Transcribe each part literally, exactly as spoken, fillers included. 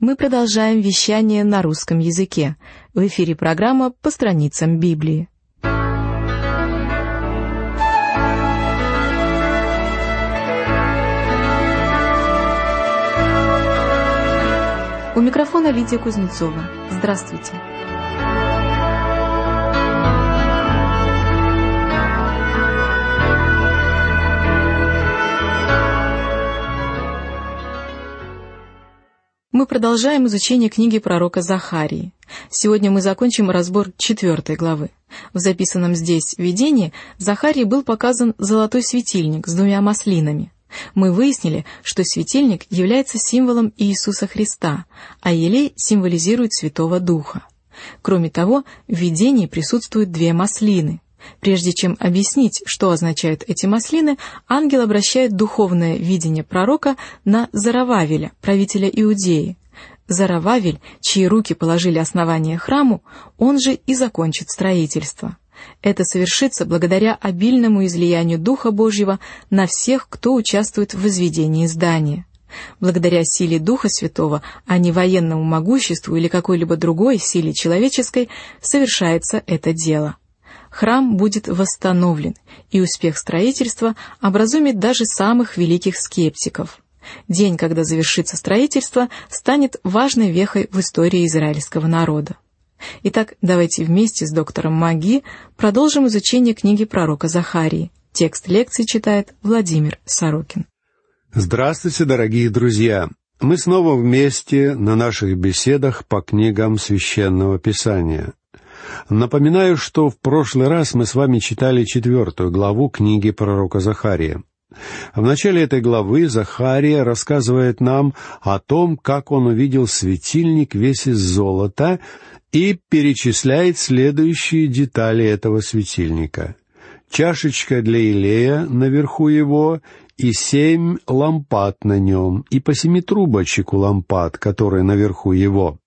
Мы продолжаем вещание на русском языке. В эфире программа «По страницам Библии». У микрофона Лидия Кузнецова. Здравствуйте. Мы продолжаем изучение книги пророка Захарии. Сегодня мы закончим разбор четвертой главы. В записанном здесь видении Захарии был показан золотой светильник с двумя маслинами. Мы выяснили, что светильник является символом Иисуса Христа, а елей символизирует Святого Духа. Кроме того, в видении присутствуют две маслины. Прежде чем объяснить, что означают эти маслины, ангел обращает духовное видение пророка на Зоровавеля, правителя Иудеи. Зоровавель, чьи руки положили основание храму, он же и закончит строительство. Это совершится благодаря обильному излиянию Духа Божьего на всех, кто участвует в возведении здания. Благодаря силе Духа Святого, а не военному могуществу или какой-либо другой силе человеческой, совершается это дело. Храм будет восстановлен, и успех строительства образумит даже самых великих скептиков. День, когда завершится строительство, станет важной вехой в истории израильского народа. Итак, давайте вместе с доктором Маги продолжим изучение книги пророка Захарии. Текст лекции читает Владимир Сорокин. Здравствуйте, дорогие друзья! Мы снова вместе на наших беседах по книгам Священного Писания. Напоминаю, что в прошлый раз мы с вами читали четвертую главу книги пророка Захария. В начале этой главы Захария рассказывает нам о том, как он увидел светильник весь из золота, и перечисляет следующие детали этого светильника. Чашечка для елея наверху его, и семь лампад на нем, и по семи трубочек у лампад, которые наверху его.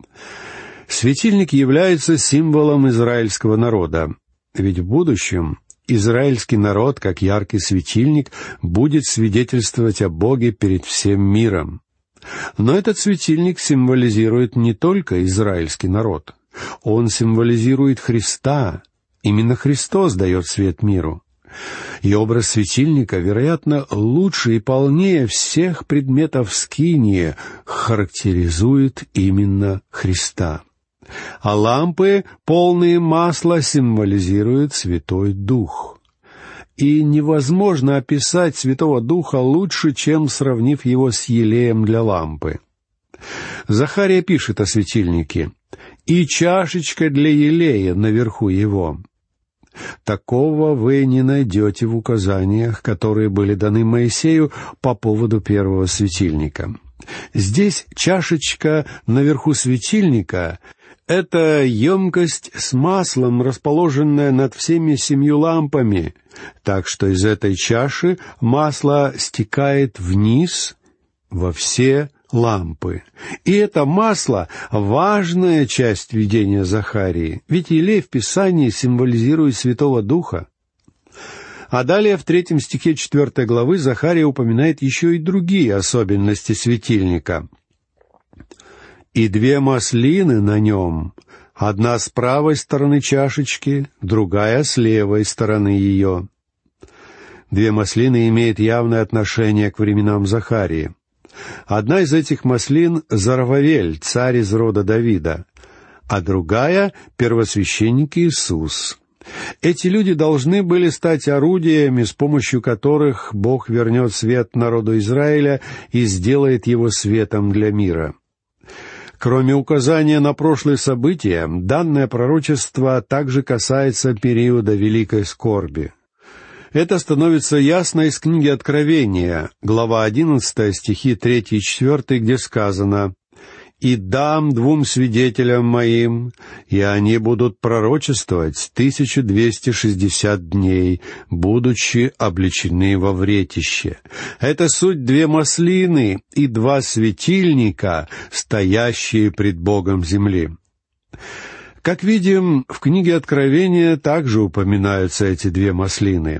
Светильник является символом израильского народа, ведь в будущем израильский народ, как яркий светильник, будет свидетельствовать о Боге перед всем миром. Но этот светильник символизирует не только израильский народ. Он символизирует Христа. Именно Христос дает свет миру. И образ светильника, вероятно, лучше и полнее всех предметов скинии характеризует именно Христа. А лампы, полные масла, символизируют Святой Дух. И невозможно описать Святого Духа лучше, чем сравнив его с елеем для лампы. Захария пишет о светильнике: «И чашечка для елея наверху его». Такого вы не найдете в указаниях, которые были даны Моисею по поводу первого светильника. Здесь чашечка наверху светильника — это емкость с маслом, расположенная над всеми семью лампами, так что из этой чаши масло стекает вниз во все лампы. И это масло — важная часть видения Захарии, ведь елей в Писании символизирует Святого Духа. А далее в третьем стихе четвертой главы Захария упоминает еще и другие особенности светильника. «И две маслины на нем, одна с правой стороны чашечки, другая с левой стороны ее». Две маслины имеют явное отношение к временам Захарии. Одна из этих маслин — Зоровавель, царь из рода Давида, а другая — первосвященник Иисус. Эти люди должны были стать орудиями, с помощью которых Бог вернет свет народу Израиля и сделает его светом для мира. Кроме указания на прошлые события, данное пророчество также касается периода Великой Скорби. Это становится ясно из книги Откровения, глава одиннадцатая, стихи третий и четвертый, где сказано: «И дам двум свидетелям моим, и они будут пророчествовать тысячу двести шестьдесят дней, будучи облечены во вретище». Это суть две маслины и два светильника, стоящие пред Богом земли. Как видим, в книге Откровения также упоминаются эти две маслины.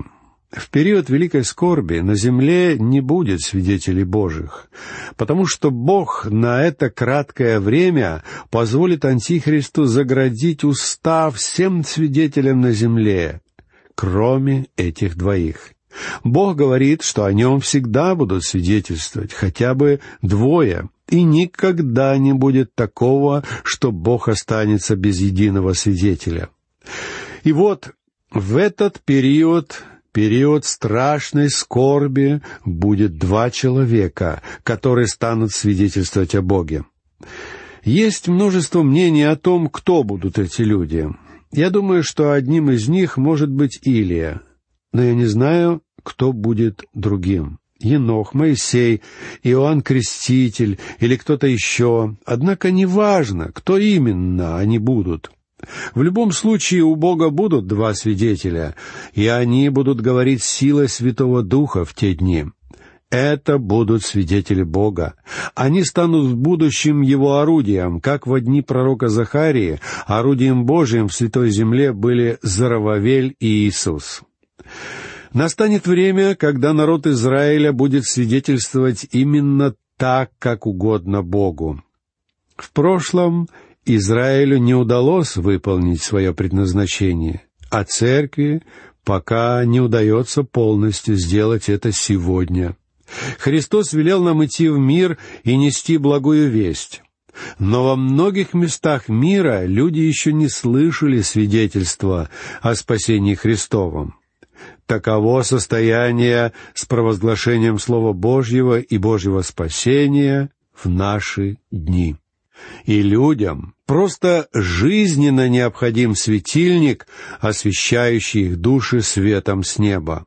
В период великой скорби на земле не будет свидетелей Божьих, потому что Бог на это краткое время позволит Антихристу заградить уста всем свидетелям на земле, кроме этих двоих. Бог говорит, что о нем всегда будут свидетельствовать хотя бы двое, и никогда не будет такого, что Бог останется без единого свидетеля. И вот в этот период, период страшной скорби, будет два человека, которые станут свидетельствовать о Боге. Есть множество мнений о том, кто будут эти люди. Я думаю, что одним из них может быть Илия, но я не знаю, кто будет другим. Енох, Моисей, Иоанн Креститель или кто-то еще. Однако не важно, кто именно они будут. В любом случае у Бога будут два свидетеля, и они будут говорить силой Святого Духа в те дни. Это будут свидетели Бога. Они станут в будущем Его орудием, как во дни пророка Захарии орудием Божиим в Святой Земле были Зоровавель и Иисус. Настанет время, когда народ Израиля будет свидетельствовать именно так, как угодно Богу. В прошлом Израилю не удалось выполнить свое предназначение, а церкви пока не удается полностью сделать это сегодня. Христос велел нам идти в мир и нести благую весть. Но во многих местах мира люди еще не слышали свидетельства о спасении Христовом. Таково состояние с провозглашением Слова Божьего и Божьего спасения в наши дни. И людям просто жизненно необходим светильник, освещающий их души светом с неба.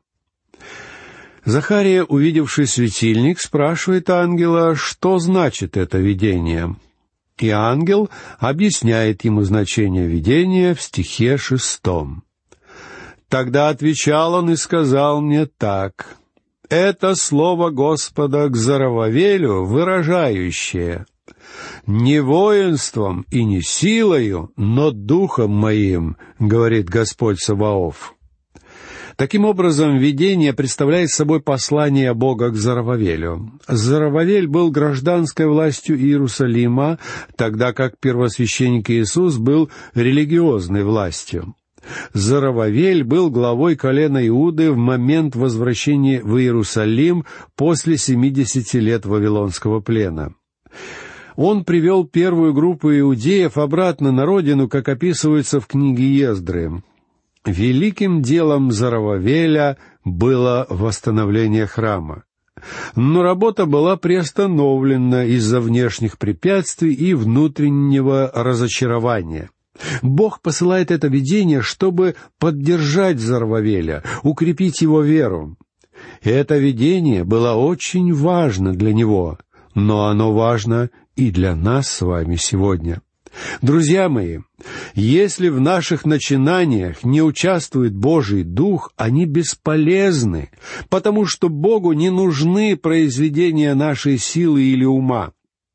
Захария, увидевший светильник, спрашивает ангела, что значит это видение. И ангел объясняет ему значение видения в стихе шестом. «Тогда отвечал он и сказал мне так: это слово Господа к Зоровавелю, выражающее: не воинством и не силою, но духом моим, говорит Господь Саваоф». Таким образом, видение представляет собой послание Бога к Зоровавелю. Зоровавель был гражданской властью Иерусалима, тогда как первосвященник Иисус был религиозной властью. Зоровавель был главой колена Иуды в момент возвращения в Иерусалим после семидесяти лет вавилонского плена. Он привел первую группу иудеев обратно на родину, как описывается в книге Ездры. Великим делом Зоровавеля было восстановление храма. Но работа была приостановлена из-за внешних препятствий и внутреннего разочарования. Бог посылает это видение, чтобы поддержать Зоровавеля, укрепить его веру. Это видение было очень важно для него, но оно важно и для нас с вами сегодня. Друзья мои, если в наших начинаниях не участвует Божий Дух, они бесполезны, потому что Богу не нужны произведения нашей силы или ума.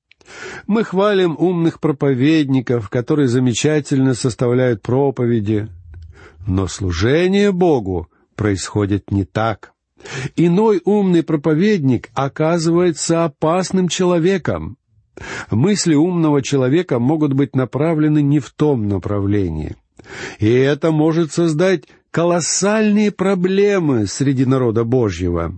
Мы хвалим умных проповедников, которые замечательно составляют проповеди, но служение Богу происходит не так. Иной умный проповедник оказывается опасным человеком. Мысли умного человека могут быть направлены не в том направлении. И это может создать колоссальные проблемы среди народа Божьего.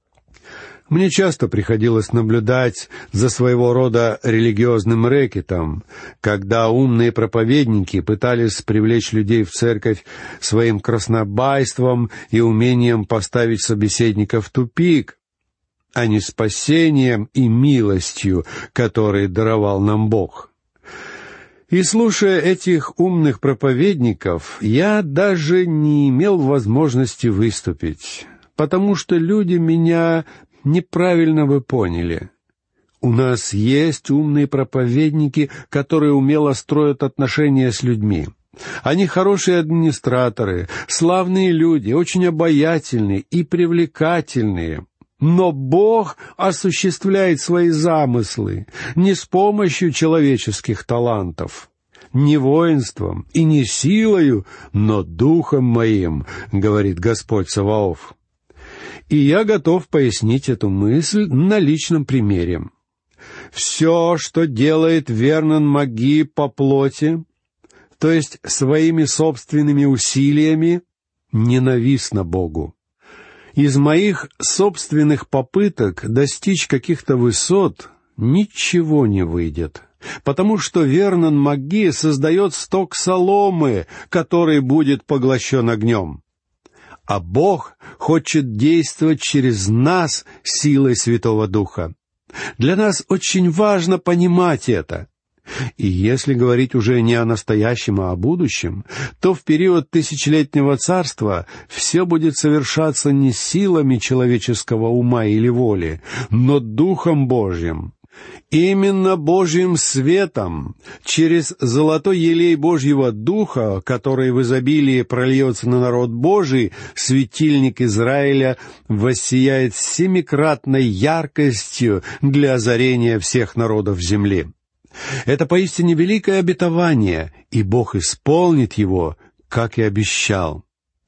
Мне часто приходилось наблюдать за своего рода религиозным рэкетом, когда умные проповедники пытались привлечь людей в церковь своим краснобайством и умением поставить собеседника в тупик, а не спасением и милостью, которые даровал нам Бог. И слушая этих умных проповедников, я даже не имел возможности выступить, потому что люди меня неправильно вы поняли. У нас есть умные проповедники, которые умело строят отношения с людьми. Они хорошие администраторы, славные люди, очень обаятельные и привлекательные. Но Бог осуществляет свои замыслы не с помощью человеческих талантов, не воинством и не силою, но духом моим, говорит Господь Саваоф. И я готов пояснить эту мысль на личном примере. Все, что делает Вернон Маги по плоти, то есть своими собственными усилиями, ненавистно Богу. Из моих собственных попыток достичь каких-то высот ничего не выйдет, потому что Вернон Маги создает сток соломы, который будет поглощен огнем. А Бог хочет действовать через нас силой Святого Духа. Для нас очень важно понимать это. И если говорить уже не о настоящем, а о будущем, то в период тысячелетнего царства все будет совершаться не силами человеческого ума или воли, но Духом Божьим. Именно Божьим светом, через золотой елей Божьего Духа, который в изобилии прольется на народ Божий, светильник Израиля воссияет семикратной яркостью для озарения всех народов земли. Это поистине великое обетование, и Бог исполнит его, как и обещал.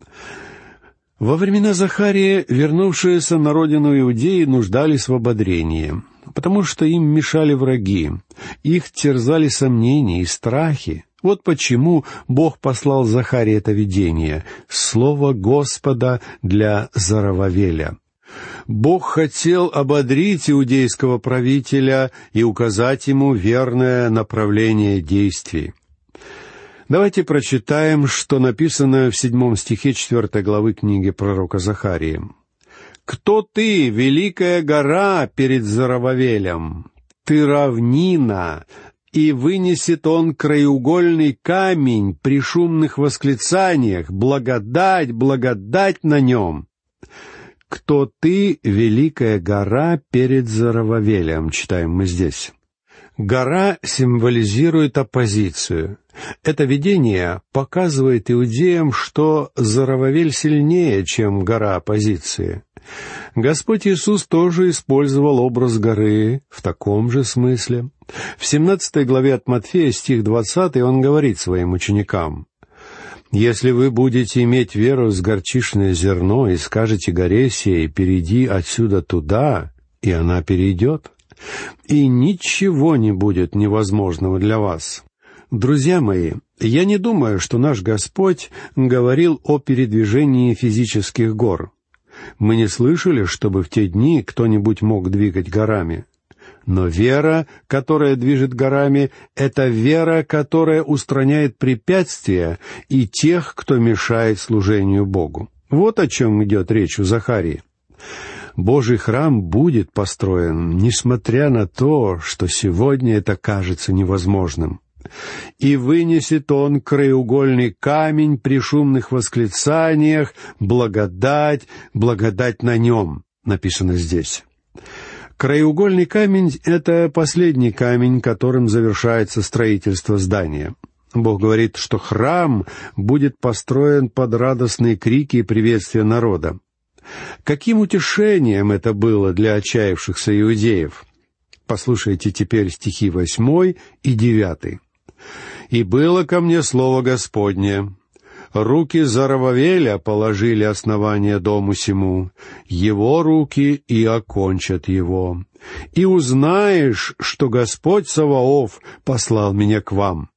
Во времена Захарии вернувшиеся на родину иудеи нуждались в ободрении, потому что им мешали враги, их терзали сомнения и страхи. Вот почему Бог послал Захарии это видение, слово Господа для Зоровавеля. Бог хотел ободрить иудейского правителя и указать ему верное направление действий. Давайте прочитаем, что написано в седьмом стихе четвертой главы книги пророка Захарии. «Кто ты, великая гора перед Зоровавелем? Ты равнина, и вынесет он краеугольный камень при шумных восклицаниях, благодать, благодать на нем». «Кто ты, великая гора перед Зоровавелем?» читаем мы здесь. Гора символизирует оппозицию. Это видение показывает иудеям, что Зоровавель сильнее, чем гора оппозиции. Господь Иисус тоже использовал образ горы в таком же смысле. В семнадцатой главе от Матфея, стих двадцатый, Он говорит своим ученикам: «Если вы будете иметь веру с горчичное зерно и скажете горе сей, перейди отсюда туда, и она перейдет, и ничего не будет невозможного для вас». Друзья мои, я не думаю, что наш Господь говорил о передвижении физических гор. Мы не слышали, чтобы в те дни кто-нибудь мог двигать горами. Но вера, которая движет горами, — это вера, которая устраняет препятствия и тех, кто мешает служению Богу. Вот о чем идет речь у Захарии. Божий храм будет построен, несмотря на то, что сегодня это кажется невозможным. «И вынесет он краеугольный камень при шумных восклицаниях, благодать, благодать на нем», написано здесь. Краеугольный камень — это последний камень, которым завершается строительство здания. Бог говорит, что храм будет построен под радостные крики и приветствия народа. Каким утешением это было для отчаявшихся иудеев? Послушайте теперь стихи восьмой и девятый. «И было ко мне слово Господне: руки Зоровавеля положили основание дому сему, его руки и окончат его. И узнаешь, что Господь Саваоф послал меня к вам».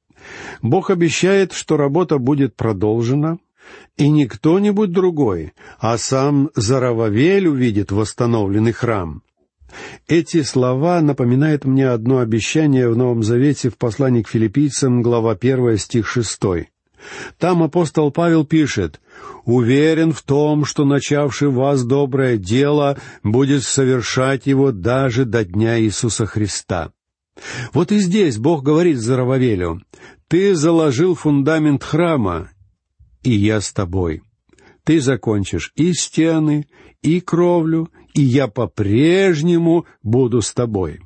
Бог обещает, что работа будет продолжена, и не кто-нибудь другой, а сам Зоровавель увидит восстановленный храм. Эти слова напоминают мне одно обещание в Новом Завете в послании к Филиппийцам, глава первая, стих шестой. Там апостол Павел пишет: «Уверен в том, что начавший в вас доброе дело будет совершать его даже до дня Иисуса Христа». Вот и здесь Бог говорит Зоровавелю: «Ты заложил фундамент храма, и я с тобой. Ты закончишь и стены, и кровлю, и я по-прежнему буду с тобой».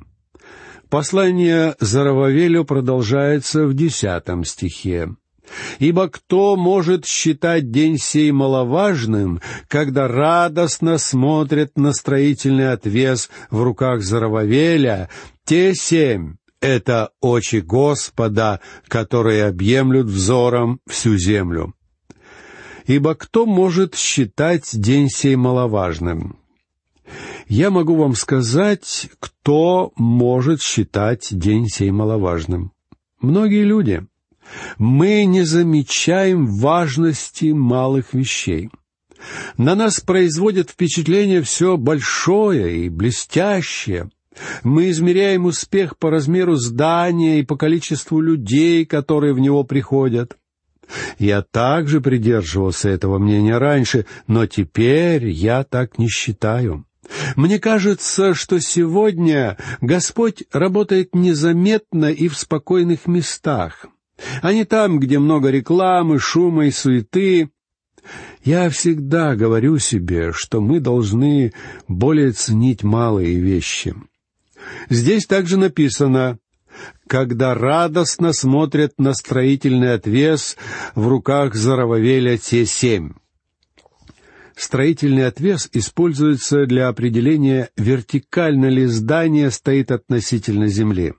Послание Зоровавелю продолжается в десятом стихе. «Ибо кто может считать день сей маловажным, когда радостно смотрит на строительный отвес в руках Зоровавеля? Те семь — это очи Господа, которые объемлют взором всю землю». Ибо кто может считать день сей маловажным? Я могу вам сказать, кто может считать день сей маловажным. Многие люди. Мы не замечаем важности малых вещей. На нас производит впечатление все большое и блестящее. Мы измеряем успех по размеру здания и по количеству людей, которые в него приходят. Я также придерживался этого мнения раньше, но теперь я так не считаю. Мне кажется, что сегодня Господь работает незаметно и в спокойных местах, а не там, где много рекламы, шума и суеты. Я всегда говорю себе, что мы должны более ценить малые вещи. Здесь также написано: «Когда радостно смотрят на строительный отвес в руках Зоровавеля те семь». Строительный отвес используется для определения, вертикально ли здание стоит относительно земли.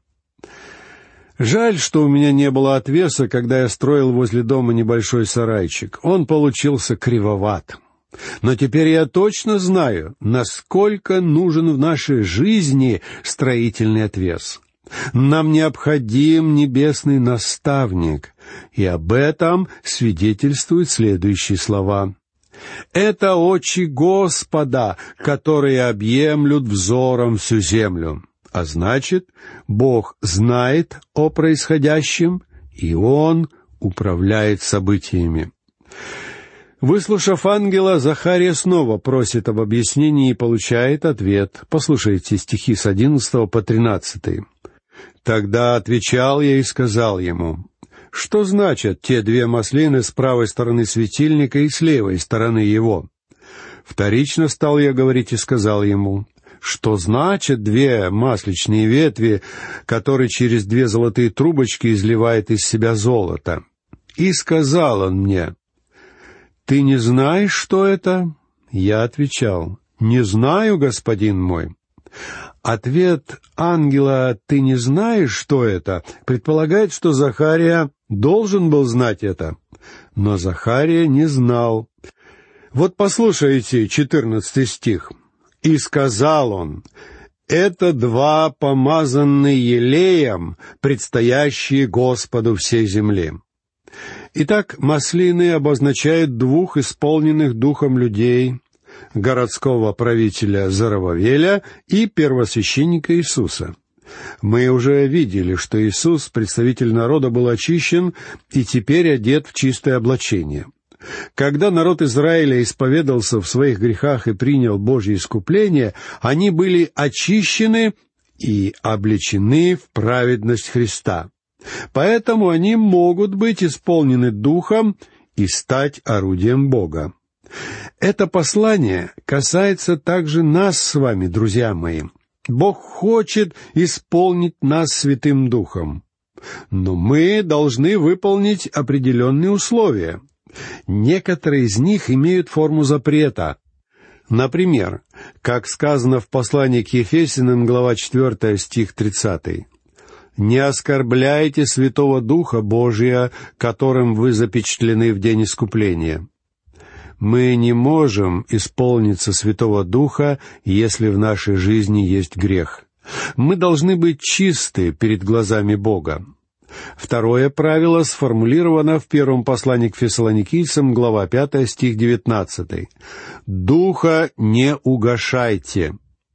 Жаль, что у меня не было отвеса, когда я строил возле дома небольшой сарайчик. Он получился кривоват. Но теперь я точно знаю, насколько нужен в нашей жизни строительный отвес. Нам необходим небесный наставник, и об этом свидетельствуют следующие слова. «Это очи Господа, которые объемлют взором всю землю». А значит, Бог знает о происходящем, и Он управляет событиями. Выслушав ангела, Захария снова просит об объяснении и получает ответ. Послушайте стихи с одиннадцатого по тринадцатый. «Тогда отвечал я и сказал ему: что значат те две маслины с правой стороны светильника и с левой стороны его? Вторично стал я говорить и сказал ему: что значат две масличные ветви, которые через две золотые трубочки изливает из себя золото? И сказал он мне: ты не знаешь, что это? Я отвечал: не знаю, господин мой. Ответ ангела «ты не знаешь, что это» предполагает, что Захария должен был знать это. Но Захария не знал. Вот послушайте четырнадцатый стих. «И сказал он: это два помазанные елеем, предстоящие Господу всей земли». Итак, маслины обозначают двух исполненных духом людей, городского правителя Зоровавеля и первосвященника Иисуса. Мы уже видели, что Иисус, представитель народа, был очищен и теперь одет в чистое облачение. Когда народ Израиля исповедался в своих грехах и принял Божье искупление, они были очищены и облечены в праведность Христа. Поэтому они могут быть исполнены Духом и стать орудием Бога. Это послание касается также нас с вами, друзья мои. Бог хочет исполнить нас Святым Духом, но мы должны выполнить определенные условия. Некоторые из них имеют форму запрета. Например, как сказано в послании к Ефесянам, глава четвёртая, стих тридцатый. «Не оскорбляйте Святого Духа Божия, которым вы запечатлены в день искупления». Мы не можем исполниться Святого Духа, если в нашей жизни есть грех. Мы должны быть чисты перед глазами Бога. Второе правило сформулировано в первом послании к Фессалоникийцам, глава пятая, стих девятнадцатый. «Духа не угашайте».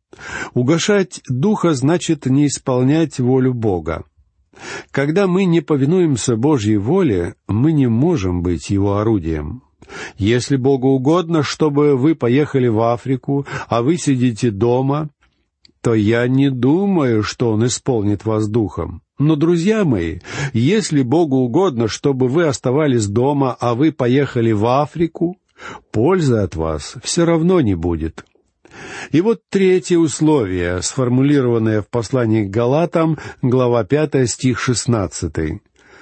Угашать Духа значит не исполнять волю Бога. Когда мы не повинуемся Божьей воле, мы не можем быть Его орудием. Если Богу угодно, чтобы вы поехали в Африку, а вы сидите дома, то я не думаю, что Он исполнит вас Духом. Но, друзья мои, если Богу угодно, чтобы вы оставались дома, а вы поехали в Африку, пользы от вас все равно не будет. И вот третье условие, сформулированное в послании к Галатам, глава пятая, стих шестнадцатый.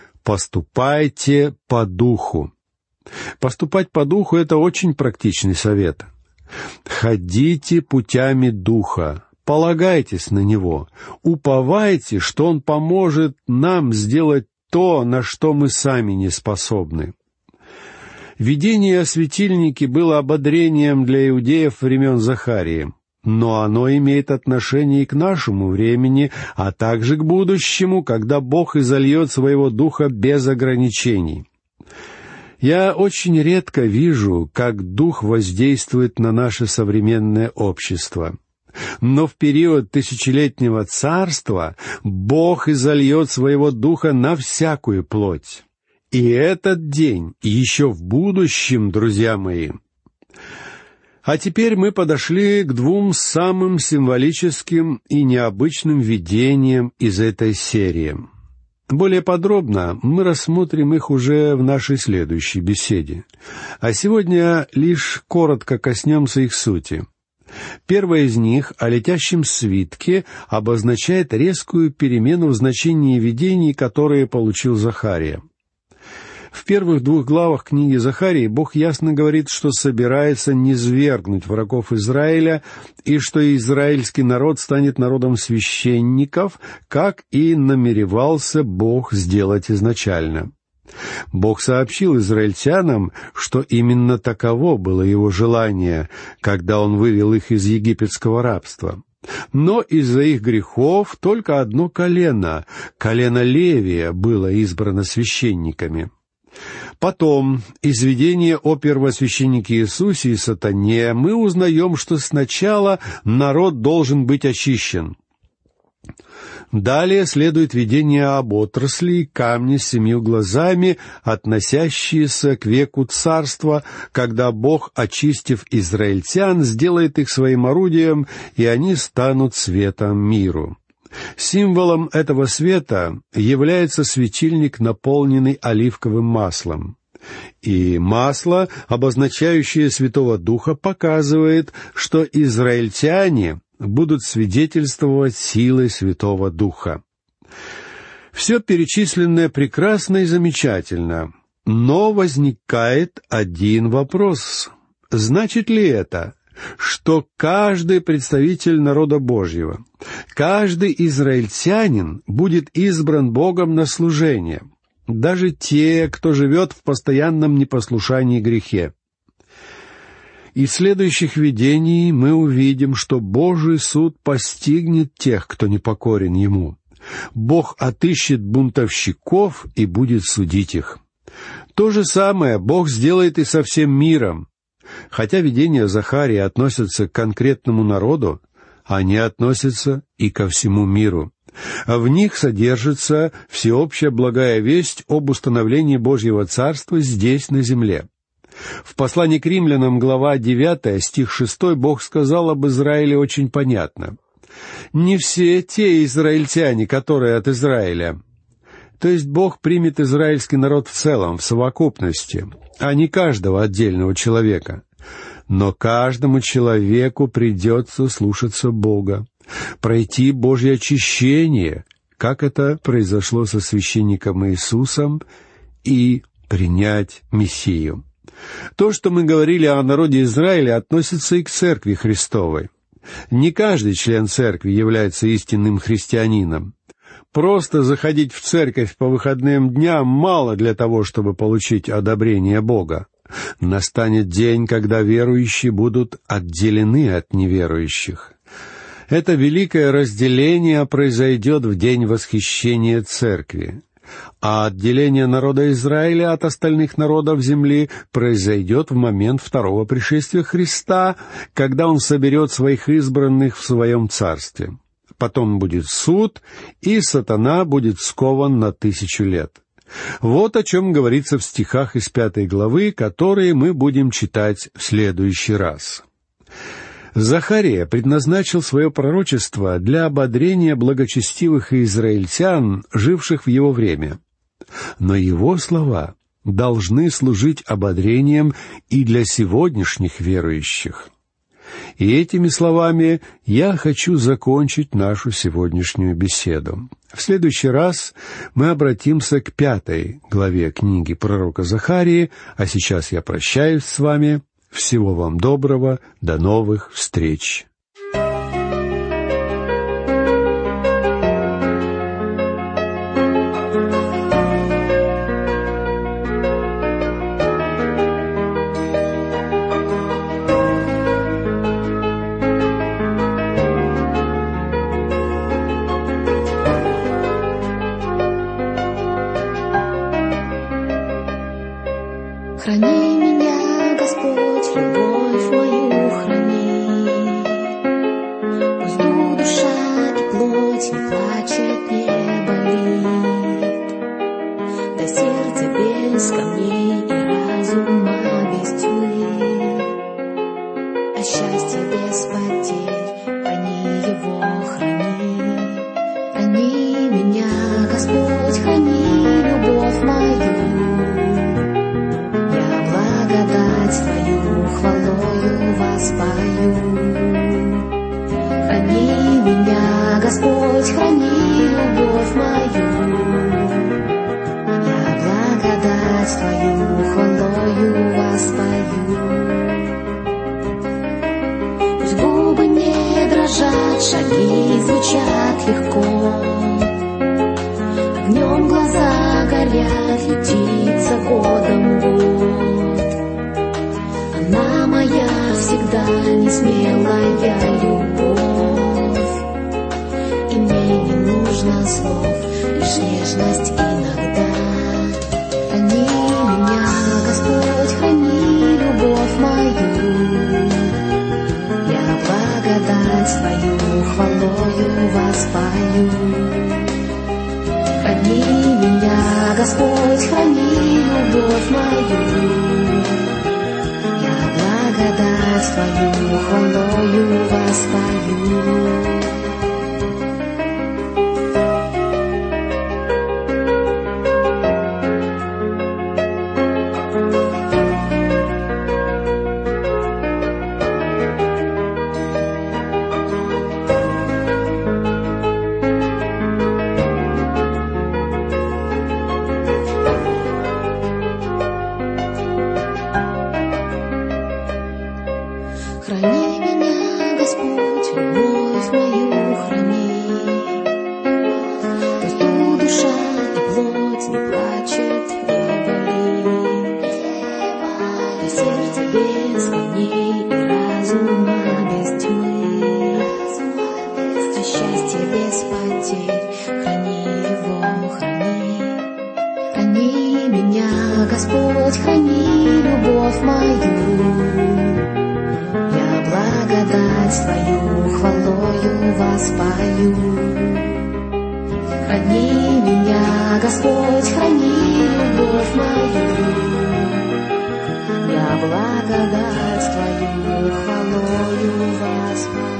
«Поступайте по духу». Поступать по духу — это очень практичный совет. Ходите путями духа, полагайтесь на него, уповайте, что он поможет нам сделать то, на что мы сами не способны. Видение о светильнике было ободрением для иудеев времен Захарии, но оно имеет отношение и к нашему времени, а также к будущему, когда Бог изольет Своего Духа без ограничений. Я очень редко вижу, как Дух воздействует на наше современное общество. Но в период тысячелетнего царства Бог изольет Своего Духа на всякую плоть. И этот день еще в будущем, друзья мои. А теперь мы подошли к двум самым символическим и необычным видениям из этой серии. Более подробно мы рассмотрим их уже в нашей следующей беседе. А сегодня лишь коротко коснемся их сути. Первое из них, о летящем свитке, обозначает резкую перемену в значении видений, которые получил Захария. В первых двух главах книги Захарии Бог ясно говорит, что собирается низвергнуть врагов Израиля и что израильский народ станет народом священников, как и намеревался Бог сделать изначально. Бог сообщил израильтянам, что именно таково было Его желание, когда Он вывел их из египетского рабства. Но из-за их грехов только одно колено, колено Левия, было избрано священниками. Потом, из видения о первосвященнике Иисусе и сатане, мы узнаем, что сначала народ должен быть очищен. Далее следует видение об отрасли, камне с семью глазами, относящиеся к веку царства, когда Бог, очистив израильтян, сделает их своим орудием, и они станут светом миру. Символом этого света является светильник, наполненный оливковым маслом. И масло, обозначающее Святого Духа, показывает, что израильтяне будут свидетельствовать силой Святого Духа. Все перечисленное прекрасно и замечательно, но возникает один вопрос. Значит ли это, что каждый представитель народа Божьего, каждый израильтянин будет избран Богом на служение, даже те, кто живет в постоянном непослушании и грехе? Из следующих видений мы увидим, что Божий суд постигнет тех, кто не покорен Ему. Бог отыщет бунтовщиков и будет судить их. То же самое Бог сделает и со всем миром. Хотя видения Захарии относятся к конкретному народу, они относятся и ко всему миру. В них содержится всеобщая благая весть об установлении Божьего Царства здесь, на земле. В послании к римлянам, глава девятая, стих шестой, Бог сказал об Израиле очень понятно. «Не все те израильтяне, которые от Израиля». То есть Бог примет израильский народ в целом, в совокупности, а не каждого отдельного человека. Но каждому человеку придется слушаться Бога, пройти Божье очищение, как это произошло со священником Иисусом, и принять Мессию. То, что мы говорили о народе Израиля, относится и к Церкви Христовой. Не каждый член Церкви является истинным христианином. Просто заходить в церковь по выходным дням мало для того, чтобы получить одобрение Бога. Настанет день, когда верующие будут отделены от неверующих. Это великое разделение произойдет в день восхищения церкви. А отделение народа Израиля от остальных народов земли произойдет в момент второго пришествия Христа, когда Он соберет своих избранных в Своем Царстве. Потом будет суд, и сатана будет скован на тысячу лет. Вот о чем говорится в стихах из пятой главы, которые мы будем читать в следующий раз. Захария предназначил свое пророчество для ободрения благочестивых израильтян, живших в его время. Но его слова должны служить ободрением и для сегодняшних верующих. И этими словами я хочу закончить нашу сегодняшнюю беседу. В следующий раз мы обратимся к пятой главе книги пророка Захарии, а сейчас я прощаюсь с вами. Всего вам доброго, до новых встреч! Храни меня, Господь, любовь мою храни. Пусть душа и плоть не плачет, не болит. Да сердце без камней и разума без тьмы. А счастье без потерь, храни его, храни. Храни меня, Господь, храни любовь мою. Твою хвалою воспою. Храни меня, Господь, храни любовь мою. Я благодать Твою хвалою воспою. Пусть губы не дрожат, шаги звучат легко. Огнем глаза горят, летится годом год. Она моя всегда несмелая любовь, и мне не нужно слов, лишь нежность иногда. Храни меня, Господь, храни любовь мою. Я благодать Твою хвалою воспою. Храни меня, Господь, храни любовь мою. Благодать Твою хвалою воспою. Храни меня, Господь, любовь мою храни. Пусть душа и плоть не плачет, не болит. И сердце без камней и разума без тьмы. А счастье без потерь, храни его, храни. Храни меня, Господь, храни любовь мою. Благодать Твою хвалою воспою. Храни меня, Господь, храни любовь мою. Я благодать Твою хвалою воспою.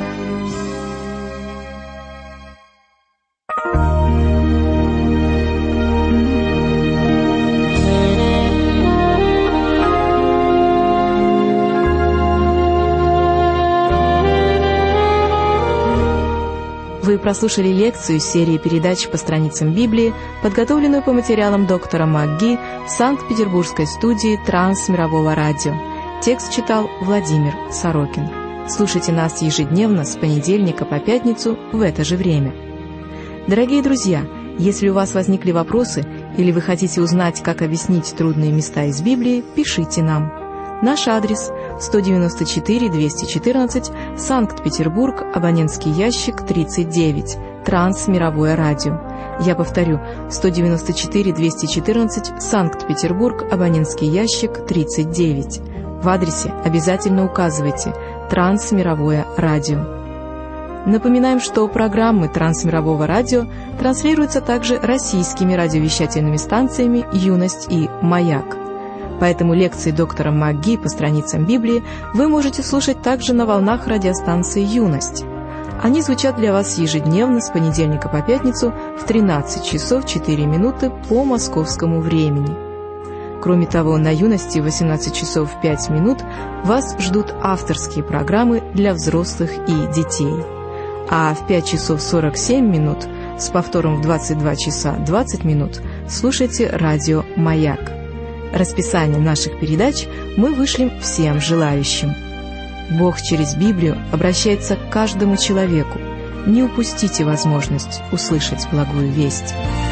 Вы прослушали лекцию из серии передач по страницам Библии, подготовленную по материалам доктора МакГи в Санкт-Петербургской студии Трансмирового радио. Текст читал Владимир Сорокин. Слушайте нас ежедневно с понедельника по пятницу в это же время. Дорогие друзья, если у вас возникли вопросы или вы хотите узнать, как объяснить трудные места из Библии, пишите нам. Наш адрес – сто девяносто четыре двести четырнадцать, Санкт-Петербург, абонентский ящик тридцать девять, Трансмировое радио. Я повторю, сто девяносто четыре двести четырнадцать, Санкт-Петербург, абонентский ящик тридцать девять. В адресе обязательно указывайте «Трансмировое радио». Напоминаем, что программы Трансмирового радио транслируются также российскими радиовещательными станциями «Юность» и «Маяк». Поэтому лекции доктора МакГи по страницам Библии вы можете слушать также на волнах радиостанции «Юность». Они звучат для вас ежедневно с понедельника по пятницу в тринадцать часов четыре минуты по московскому времени. Кроме того, на «Юности» в восемнадцать часов пять минут вас ждут авторские программы для взрослых и детей. А в пять часов сорок семь минут с повтором в двадцать два часа двадцать минут слушайте радио «Маяк». Расписание наших передач мы вышлем всем желающим. Бог через Библию обращается к каждому человеку. Не упустите возможность услышать благую весть.